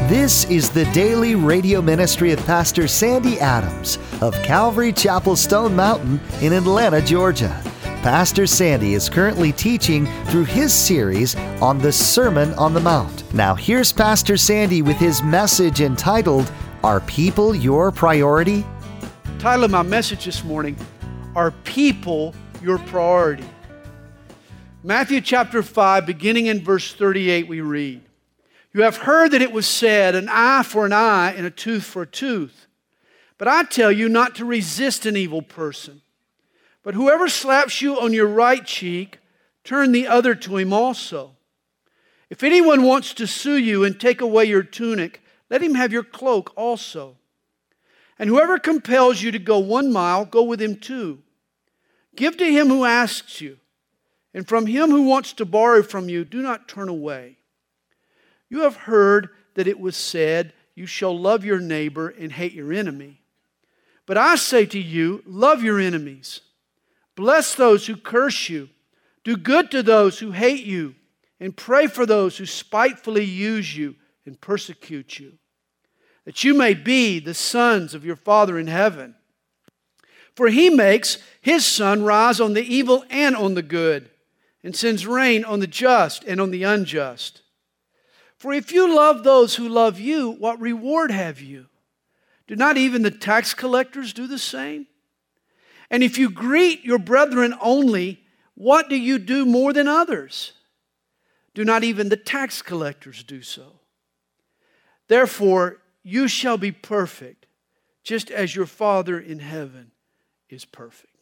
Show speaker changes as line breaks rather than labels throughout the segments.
This is the daily radio ministry of Pastor Sandy Adams of Calvary Chapel Stone Mountain in Atlanta, Georgia. Pastor Sandy is currently teaching through his series on the Sermon on the Mount. Now here's Pastor Sandy with his message entitled, Are People Your Priority?
The title of my message this morning, Are People Your Priority? Matthew chapter 5, beginning in verse 38, we read, You have heard that it was said, an eye for an eye and a tooth for a tooth. But I tell you not to resist an evil person. But whoever slaps you on your right cheek, turn the other to him also. If anyone wants to sue you and take away your tunic, let him have your cloak also. And whoever compels you to go 1 mile, go with him 2. Give to him who asks you, and from him who wants to borrow from you, do not turn away. You have heard that it was said, You shall love your neighbor and hate your enemy. But I say to you, love your enemies. Bless those who curse you. Do good to those who hate you. And pray for those who spitefully use you and persecute you, that you may be the sons of your Father in heaven. For He makes His sun rise on the evil and on the good, and sends rain on the just and on the unjust. For if you love those who love you, what reward have you? Do not even the tax collectors do the same? And if you greet your brethren only, what do you do more than others? Do not even the tax collectors do so? Therefore, you shall be perfect, just as your Father in heaven is perfect.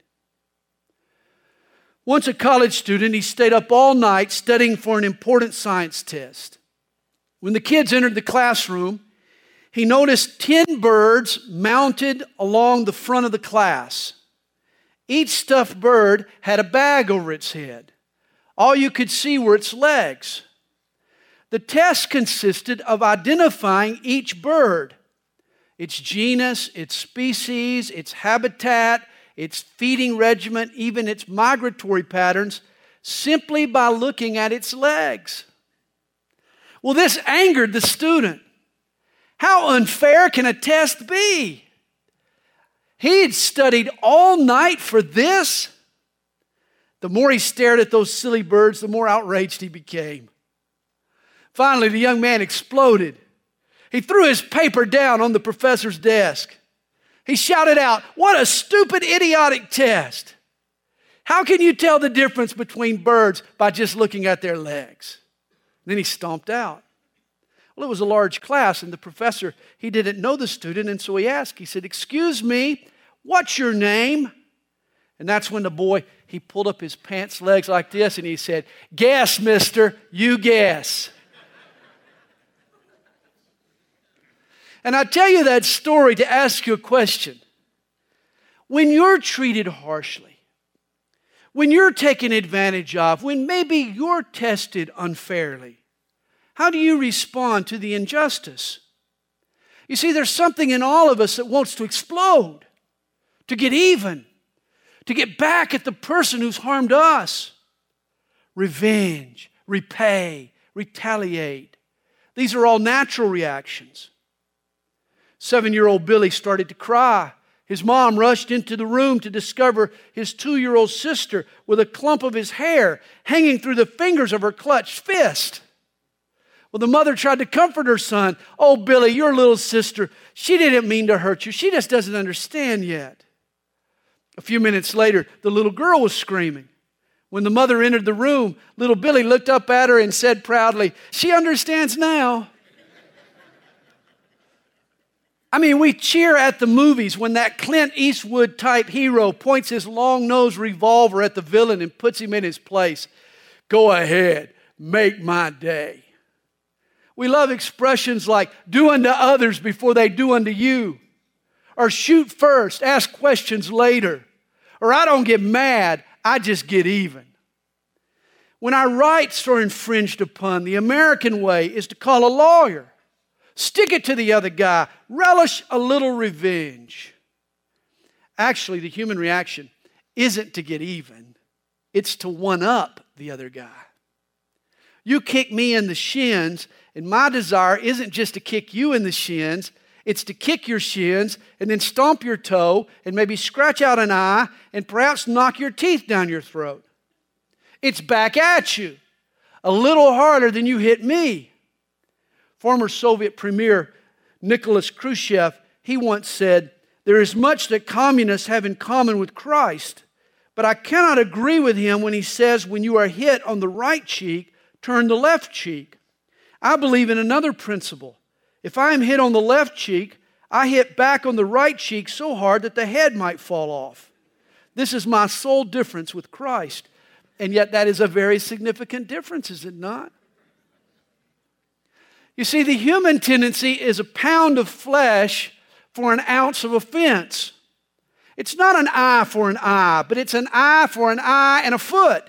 Once a college student, he stayed up all night studying for an important science test. When the kids entered the classroom, he noticed 10 birds mounted along the front of the class. Each stuffed bird had a bag over its head. All you could see were its legs. The test consisted of identifying each bird, its genus, its species, its habitat, its feeding regimen, even its migratory patterns, simply by looking at its legs. Well, this angered the student. How unfair can a test be? He had studied all night for this. The more he stared at those silly birds, the more outraged he became. Finally, the young man exploded. He threw his paper down on the professor's desk. He shouted out, "What a stupid, idiotic test! How can you tell the difference between birds by just looking at their legs?" Then he stomped out. Well, it was a large class, and the professor, he didn't know the student, and so he asked, he said, "Excuse me, what's your name?" And that's when the boy, he pulled up his pants legs like this, and he said, "Guess, mister, you guess." And I tell you that story to ask you a question. When you're treated harshly, when you're taken advantage of, when maybe you're tested unfairly, how do you respond to the injustice? You see, there's something in all of us that wants to explode, to get even, to get back at the person who's harmed us. Revenge, repay, retaliate. These are all natural reactions. 7-year-old Billy started to cry. His mom rushed into the room to discover his 2-year-old sister with a clump of his hair hanging through the fingers of her clutched fist. Well, the mother tried to comfort her son. "Oh, Billy, your little sister, she didn't mean to hurt you. She just doesn't understand yet." A few minutes later, the little girl was screaming. When the mother entered the room, little Billy looked up at her and said proudly, "She understands now." I mean, we cheer at the movies when that Clint Eastwood type hero points his long-nosed revolver at the villain and puts him in his place. "Go ahead, make my day." We love expressions like, "Do unto others before they do unto you." Or "Shoot first, ask questions later." Or "I don't get mad, I just get even." When our rights are infringed upon, the American way is to call a lawyer. Stick it to the other guy. Relish a little revenge. Actually, the human reaction isn't to get even. It's to one-up the other guy. You kick me in the shins, And my desire isn't just to kick you in the shins, it's to kick your shins and then stomp your toe and maybe scratch out an eye and perhaps knock your teeth down your throat. It's back at you, a little harder than you hit me. Former Soviet Premier Nicholas Khrushchev, he once said, "There is much that communists have in common with Christ, but I cannot agree with him when he says when you are hit on the right cheek, turn the left cheek. I believe in another principle. If I am hit on the left cheek, I hit back on the right cheek so hard that the head might fall off. This is my sole difference with Christ." And yet that is a very significant difference, is it not? You see, the human tendency is a pound of flesh for an ounce of offense. It's not an eye for an eye, but it's an eye for an eye and a foot.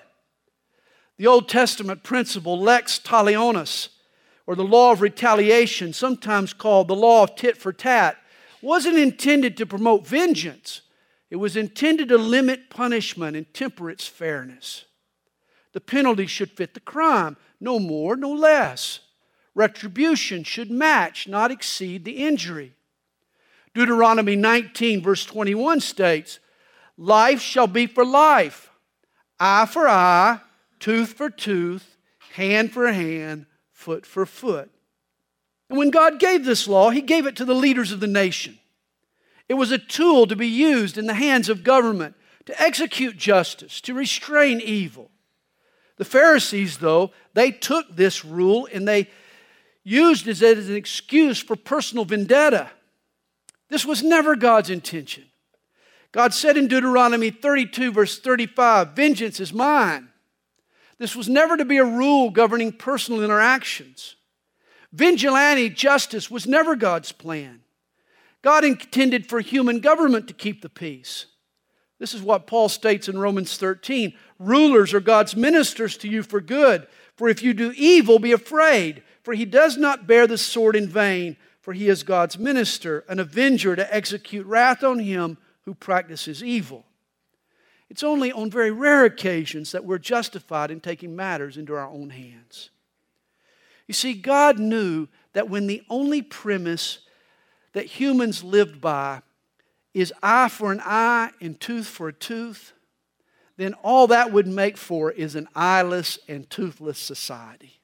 The Old Testament principle, lex talionis, or the law of retaliation, sometimes called the law of tit for tat, wasn't intended to promote vengeance. It was intended to limit punishment and temper its fairness. The penalty should fit the crime, no more, no less. Retribution should match, not exceed the injury. Deuteronomy 19, verse 21 states, "Life shall be for life, eye for eye, tooth for tooth, hand for hand, foot for foot." And when God gave this law, He gave it to the leaders of the nation. It was a tool to be used in the hands of government to execute justice, to restrain evil. The Pharisees, though, they took this rule and they used it as an excuse for personal vendetta. This was never God's intention. God said in Deuteronomy 32, verse 35, "Vengeance is mine." This was never to be a rule governing personal interactions. Vigilante justice was never God's plan. God intended for human government to keep the peace. This is what Paul states in Romans 13. "Rulers are God's ministers to you for good. For if you do evil, be afraid. For He does not bear the sword in vain. For He is God's minister, an avenger to execute wrath on him who practices evil." It's only on very rare occasions that we're justified in taking matters into our own hands. You see, God knew that when the only premise that humans lived by is eye for an eye and tooth for a tooth, then all that would make for is an eyeless and toothless society.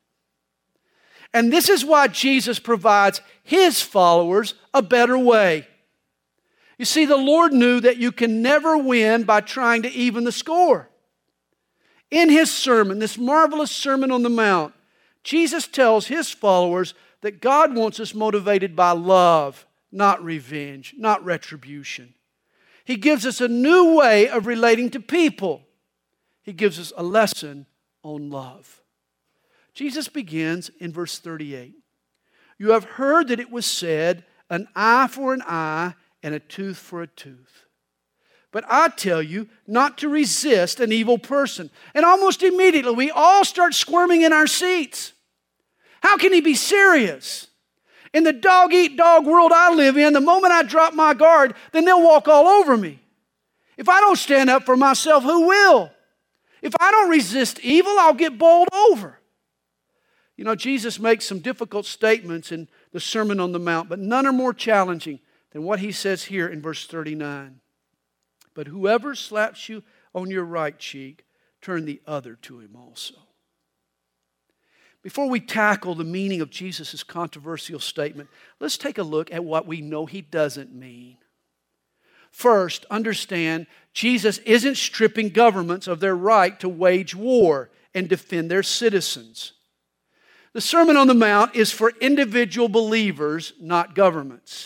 And this is why Jesus provides His followers a better way. You see, the Lord knew that you can never win by trying to even the score. In His sermon, this marvelous Sermon on the Mount, Jesus tells His followers that God wants us motivated by love, not revenge, not retribution. He gives us a new way of relating to people. He gives us a lesson on love. Jesus begins in verse 38. "You have heard that it was said, an eye for an eye and a tooth for a tooth. But I tell you not to resist an evil person." And almost immediately we all start squirming in our seats. How can He be serious? In the dog-eat-dog world I live in, the moment I drop my guard, then they'll walk all over me. If I don't stand up for myself, who will? If I don't resist evil, I'll get bowled over. You know, Jesus makes some difficult statements in the Sermon on the Mount, but none are more challenging than what He says here in verse 39. "But whoever slaps you on your right cheek, turn the other to him also." Before we tackle the meaning of Jesus' controversial statement, let's take a look at what we know He doesn't mean. First, understand Jesus isn't stripping governments of their right to wage war and defend their citizens. The Sermon on the Mount is for individual believers, not governments.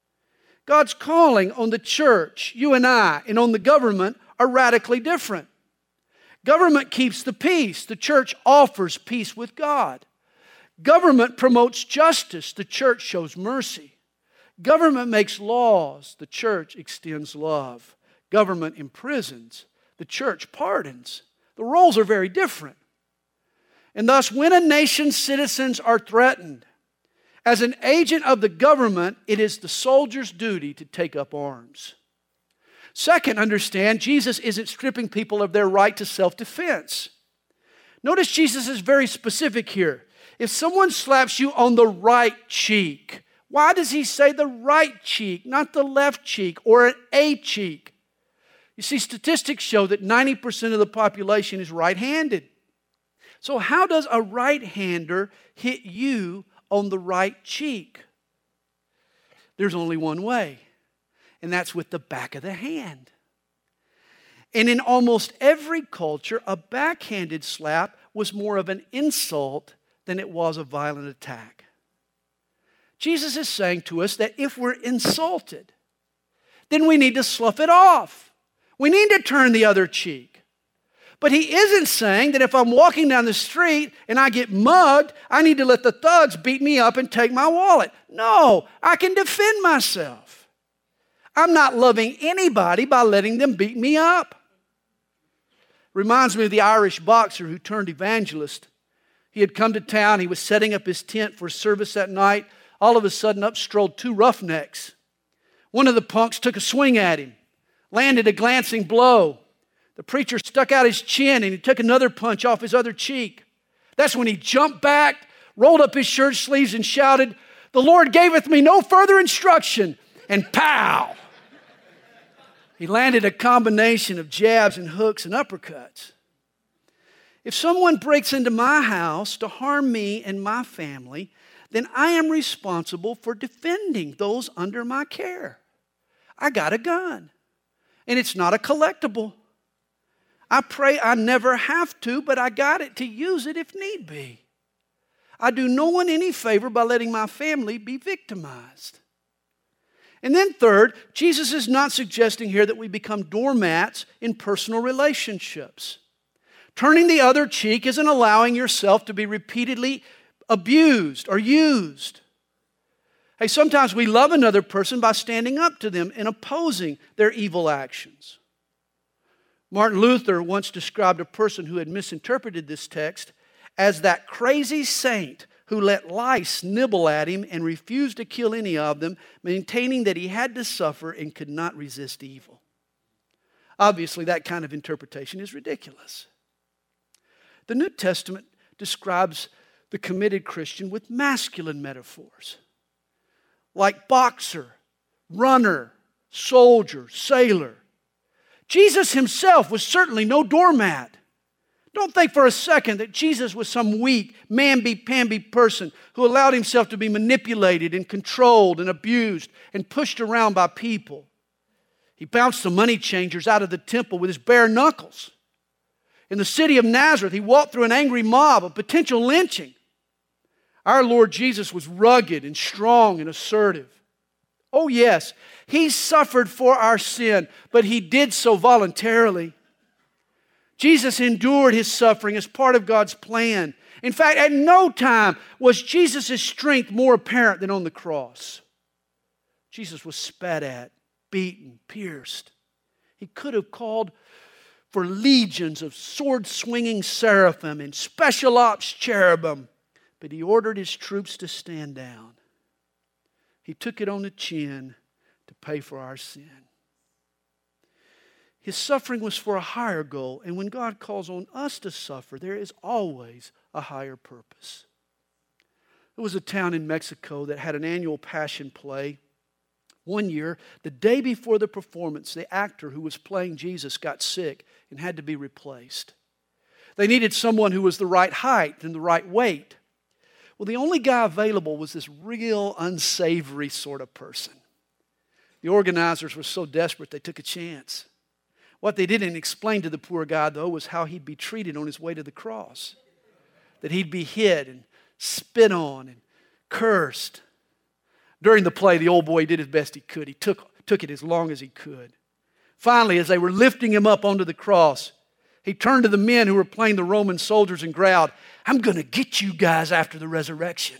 God's calling on the church, you and I, and on the government are radically different. Government keeps the peace. The church offers peace with God. Government promotes justice. The church shows mercy. Government makes laws. The church extends love. Government imprisons. The church pardons. The roles are very different. And thus, when a nation's citizens are threatened, as an agent of the government, it is the soldier's duty to take up arms. Second, understand, Jesus isn't stripping people of their right to self-defense. Notice Jesus is very specific here. If someone slaps you on the right cheek, why does he say the right cheek, not the left cheek or a cheek? You see, statistics show that 90% of the population is right-handed. So how does a right-hander hit you on the right cheek? There's only one way, and that's with the back of the hand. And in almost every culture, a backhanded slap was more of an insult than it was a violent attack. Jesus is saying to us that if we're insulted, then we need to slough it off. We need to turn the other cheek. But he isn't saying that if I'm walking down the street and I get mugged, I need to let the thugs beat me up and take my wallet. No, I can defend myself. I'm not loving anybody by letting them beat me up. Reminds me of the Irish boxer who turned evangelist. He had come to town. He was setting up his tent for service that night. All of a sudden, up strolled two roughnecks. One of the punks took a swing at him, landed a glancing blow. The preacher stuck out his chin and he took another punch off his other cheek. That's when he jumped back, rolled up his shirt sleeves and shouted, "The Lord gaveth me no further instruction," and pow! He landed a combination of jabs and hooks and uppercuts. If someone breaks into my house to harm me and my family, then I am responsible for defending those under my care. I got a gun, and it's not a collectible. I pray I never have to, but I got it to use it if need be. I do no one any favor by letting my family be victimized. And then third, Jesus is not suggesting here that we become doormats in personal relationships. Turning the other cheek isn't allowing yourself to be repeatedly abused or used. Hey, sometimes we love another person by standing up to them and opposing their evil actions. Martin Luther once described a person who had misinterpreted this text as that crazy saint who let lice nibble at him and refused to kill any of them, maintaining that he had to suffer and could not resist evil. Obviously, that kind of interpretation is ridiculous. The New Testament describes the committed Christian with masculine metaphors, like boxer, runner, soldier, sailor. Jesus himself was certainly no doormat. Don't think for a second that Jesus was some weak, mamby-pamby person who allowed himself to be manipulated and controlled and abused and pushed around by people. He bounced the money changers out of the temple with his bare knuckles. In the city of Nazareth, he walked through an angry mob of potential lynching. Our Lord Jesus was rugged and strong and assertive. Oh yes, he suffered for our sin, but he did so voluntarily. Jesus endured his suffering as part of God's plan. In fact, at no time was Jesus' strength more apparent than on the cross. Jesus was spat at, beaten, pierced. He could have called for legions of sword-swinging seraphim and special ops cherubim, but he ordered his troops to stand down. He took it on the chin to pay for our sin. His suffering was for a higher goal, and when God calls on us to suffer, there is always a higher purpose. There was a town in Mexico that had an annual passion play. One year, the day before the performance, the actor who was playing Jesus got sick and had to be replaced. They needed someone who was the right height and the right weight. Well, the only guy available was this real unsavory sort of person. The organizers were so desperate they took a chance. What they didn't explain to the poor guy, though, was how he'd be treated on his way to the cross. That he'd be hit and spit on and cursed. During the play, the old boy did his best he could. He took it as long as he could. Finally, as they were lifting him up onto the cross, he turned to the men who were playing the Roman soldiers and growled, "I'm going to get you guys after the resurrection."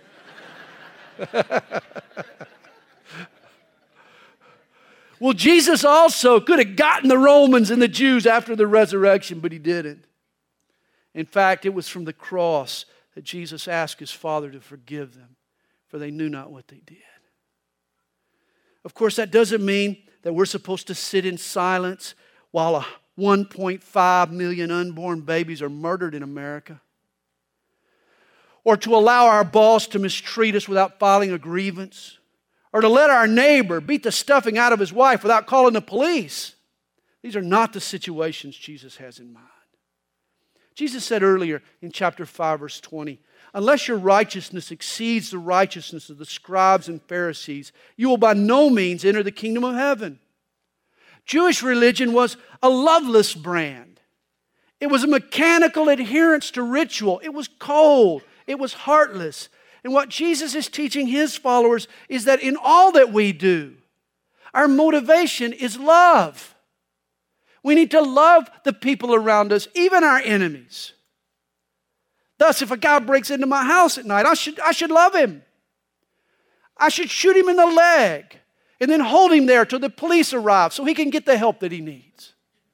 Well, Jesus also could have gotten the Romans and the Jews after the resurrection, but he didn't. In fact, it was from the cross that Jesus asked his Father to forgive them, for they knew not what they did. Of course, that doesn't mean that we're supposed to sit in silence while 1.5 million unborn babies are murdered in America. or to allow our boss to mistreat us without filing a grievance, or to let our neighbor beat the stuffing out of his wife without calling the police. These are not the situations Jesus has in mind. Jesus said earlier in chapter 5, verse 20, unless your righteousness exceeds the righteousness of the scribes and Pharisees, you will by no means enter the kingdom of heaven. Jewish religion was a loveless brand. It was a mechanical adherence to ritual. It was cold. It was heartless. And what Jesus is teaching His followers is that in all that we do, our motivation is love. We need to love the people around us, even our enemies. Thus, if a guy breaks into my house at night, I should love him. I should shoot him in the leg and then hold him there till the police arrive so he can get the help that he needs.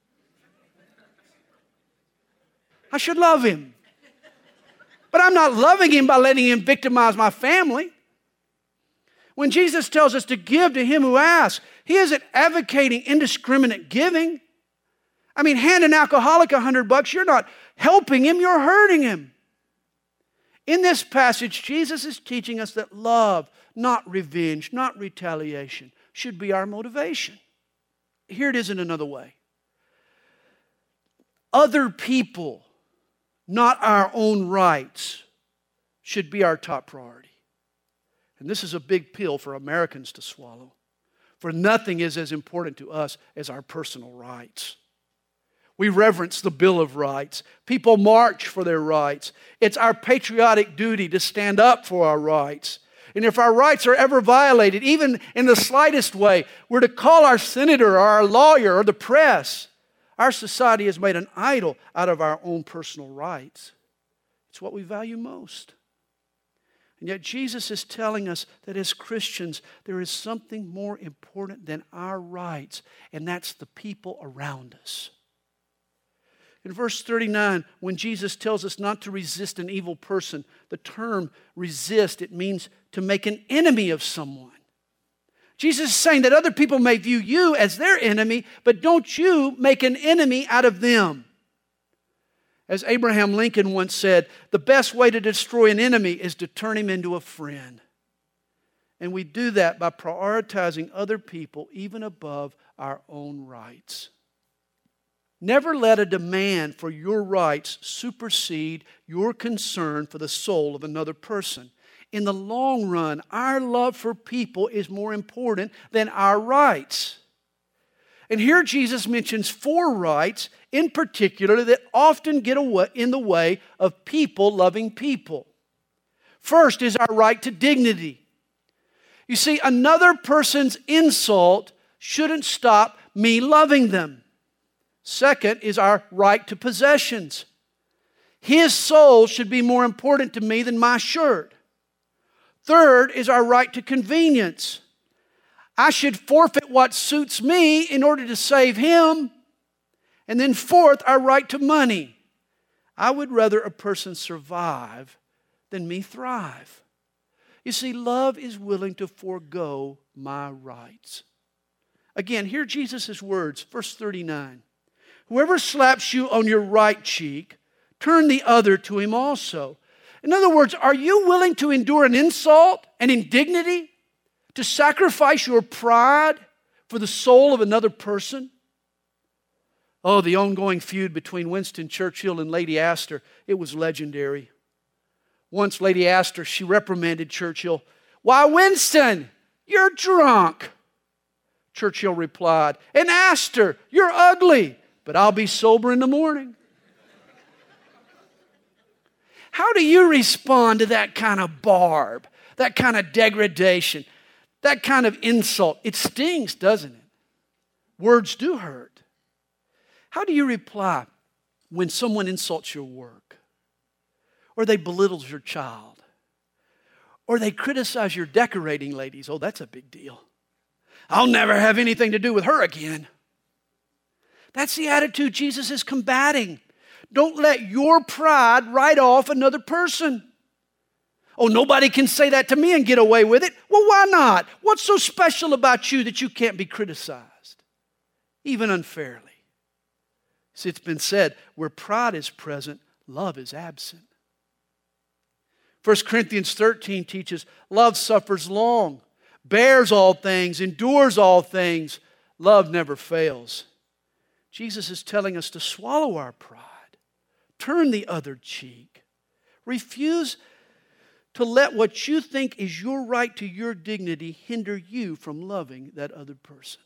I should love him. But I'm not loving him by letting him victimize my family. When Jesus tells us to give to him who asks, He isn't advocating indiscriminate giving. I mean, hand an alcoholic $100, you're not helping him, you're hurting him. In this passage, Jesus is teaching us that love, not revenge, not retaliation, should be our motivation. Here it is in another way. Other people, not our own rights, should be our top priority. And this is a big pill for Americans to swallow. For nothing is as important to us as our personal rights. We reverence the Bill of Rights. People march for their rights. It's our patriotic duty to stand up for our rights. And if our rights are ever violated, even in the slightest way, we're to call our senator or our lawyer or the press. Our society has made an idol out of our own personal rights. It's what we value most. And yet Jesus is telling us that as Christians, there is something more important than our rights, and that's the people around us. In verse 39, when Jesus tells us not to resist an evil person, the term resist, it means to make an enemy of someone. Jesus is saying that other people may view you as their enemy, but don't you make an enemy out of them. As Abraham Lincoln once said, the best way to destroy an enemy is to turn him into a friend. And we do that by prioritizing other people even above our own rights. Never let a demand for your rights supersede your concern for the soul of another person. In the long run, our love for people is more important than our rights. And here Jesus mentions 4 rights in particular that often get in the way of people loving people. First is our right to dignity. You see, another person's insult shouldn't stop me loving them. Second is our right to possessions. His soul should be more important to me than my shirt. Third is our right to convenience. I should forfeit what suits me in order to save him. And then fourth, our right to money. I would rather a person survive than me thrive. You see, love is willing to forego my rights. Again, hear Jesus' words, verse 39. Whoever slaps you on your right cheek, turn the other to him also. In other words, are you willing to endure an insult, an indignity, to sacrifice your pride for the soul of another person? Oh, the ongoing feud between Winston Churchill and Lady Astor, it was legendary. Once Lady Astor, she reprimanded Churchill. "Why, Winston, you're drunk." Churchill replied, "And Astor, you're ugly, but I'll be sober in the morning." How do you respond to that kind of barb, that kind of degradation, that kind of insult? It stings, doesn't it? Words do hurt. How do you reply when someone insults your work? Or they belittles your child? Or they criticize your decorating ladies? Oh, that's a big deal. I'll never have anything to do with her again. That's the attitude Jesus is combating. Don't let your pride write off another person. Oh, nobody can say that to me and get away with it. Well, why not? What's so special about you that you can't be criticized, even unfairly? See, it's been said, where pride is present, love is absent. 1 Corinthians 13 teaches love suffers long, bears all things, endures all things. Love never fails. Jesus is telling us to swallow our pride, turn the other cheek, refuse to let what you think is your right to your dignity hinder you from loving that other person.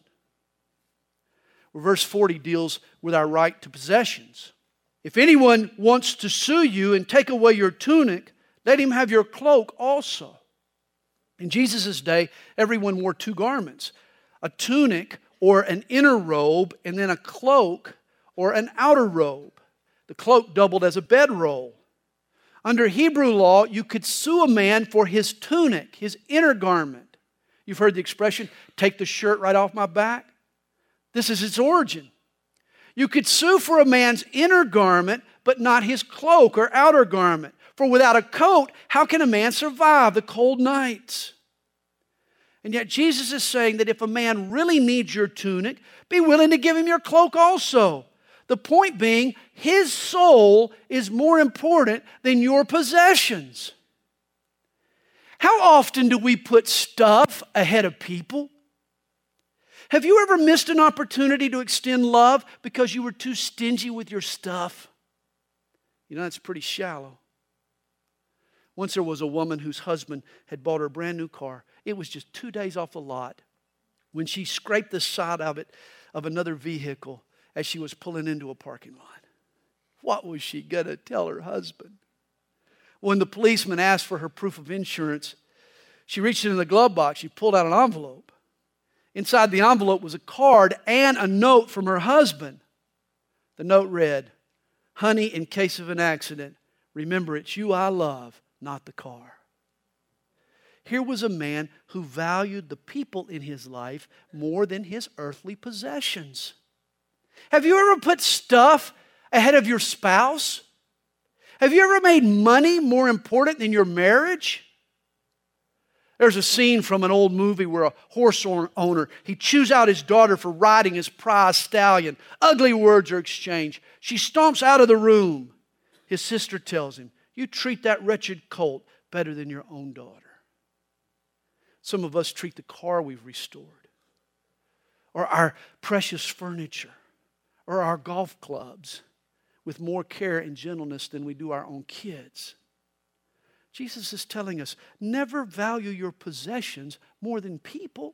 Well, verse 40 deals with our right to possessions. If anyone wants to sue you and take away your tunic, let him have your cloak also. In Jesus' day, everyone wore two garments, a tunic or an inner robe, and then a cloak or an outer robe. The cloak doubled as a bedroll. Under Hebrew law, you could sue a man for his tunic, his inner garment. You've heard the expression, take the shirt right off my back. This is its origin. You could sue for a man's inner garment, but not his cloak or outer garment. For without a coat, how can a man survive the cold nights? And yet Jesus is saying that if a man really needs your tunic, be willing to give him your cloak also. The point being, his soul is more important than your possessions. How often do we put stuff ahead of people? Have you ever missed an opportunity to extend love because you were too stingy with your stuff? You know, that's pretty shallow. Once there was a woman whose husband had bought her a brand new car. It was just 2 days off the lot when she scraped the side of another vehicle as she was pulling into a parking lot. What was she going to tell her husband? When the policeman asked for her proof of insurance, she reached into the glove box. She pulled out an envelope. Inside the envelope was a card and a note from her husband. The note read, "Honey, in case of an accident, remember it's you I love, not the car." Here was a man who valued the people in his life more than his earthly possessions. Have you ever put stuff ahead of your spouse? Have you ever made money more important than your marriage? There's a scene from an old movie where a horse owner, he chews out his daughter for riding his prize stallion. Ugly words are exchanged. She stomps out of the room. His sister tells him, "You treat that wretched colt better than your own daughter." Some of us treat the car we've restored, or our precious furniture, or our golf clubs with more care and gentleness than we do our own kids. Jesus is telling us, never value your possessions more than people.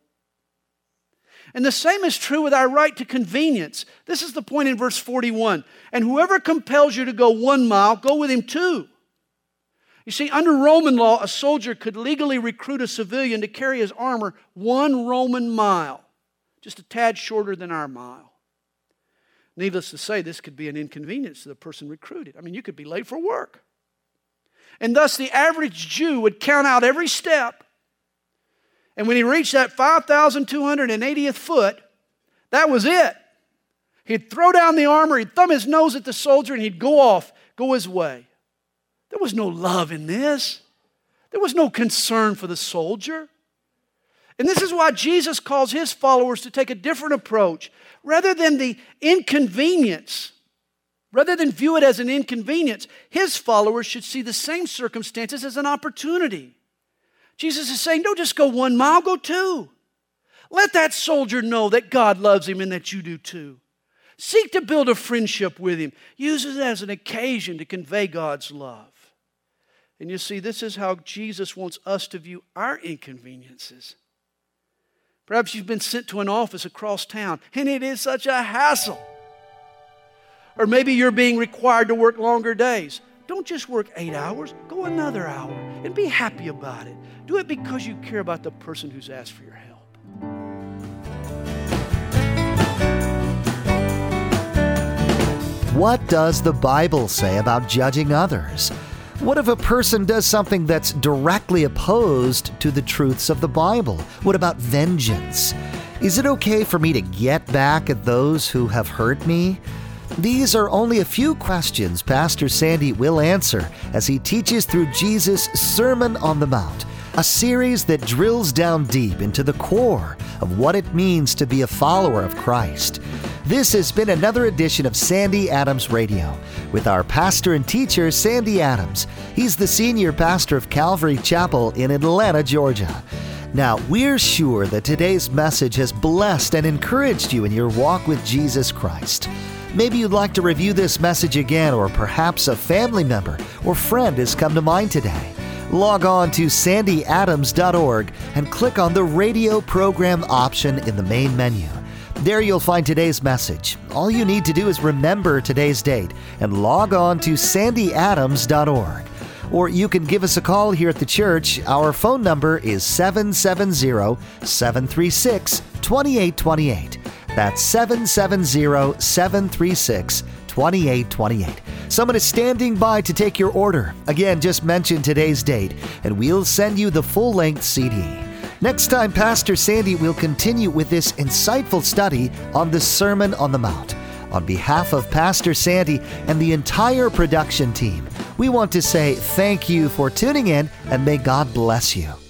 And the same is true with our right to convenience. This is the point in verse 41. And whoever compels you to go 1 mile, go with him 2. You see, under Roman law, a soldier could legally recruit a civilian to carry his armor 1 Roman mile, just a tad shorter than our mile. Needless to say, this could be an inconvenience to the person recruited. I mean, you could be late for work. And thus the average Jew would count out every step. And when he reached that 5,280th foot, that was it. He'd throw down the armor, he'd thumb his nose at the soldier, and he'd go his way. There was no love in this. There was no concern for the soldier. And this is why Jesus calls his followers to take a different approach. Rather than the inconvenience, rather than view it as an inconvenience, his followers should see the same circumstances as an opportunity. Jesus is saying, don't just go 1 mile, go 2. Let that soldier know that God loves him and that you do too. Seek to build a friendship with him. Use it as an occasion to convey God's love. And you see, this is how Jesus wants us to view our inconveniences. Perhaps you've been sent to an office across town, and it is such a hassle. Or maybe you're being required to work longer days. Don't just work 8 hours, go another hour, and be happy about it. Do it because you care about the person who's asked for your help.
What does the Bible say about judging others? What if a person does something that's directly opposed to the truths of the Bible? What about vengeance? Is it okay for me to get back at those who have hurt me? These are only a few questions Pastor Sandy will answer as he teaches through Jesus' Sermon on the Mount, a series that drills down deep into the core of what it means to be a follower of Christ. This has been another edition of Sandy Adams Radio with our pastor and teacher, Sandy Adams. He's the senior pastor of Calvary Chapel in Atlanta, Georgia. Now, we're sure that today's message has blessed and encouraged you in your walk with Jesus Christ. Maybe you'd like to review this message again, or perhaps a family member or friend has come to mind today. Log on to sandyadams.org and click on the radio program option in the main menu. There you'll find today's message. All you need to do is remember today's date and log on to sandyadams.org. Or you can give us a call here at the church. Our phone number is 770-736-2828. That's 770-736-2828. Someone is standing by to take your order. Again, just mention today's date, and we'll send you the full-length CD. Next time, Pastor Sandy will continue with this insightful study on the Sermon on the Mount. On behalf of Pastor Sandy and the entire production team, we want to say thank you for tuning in, and may God bless you.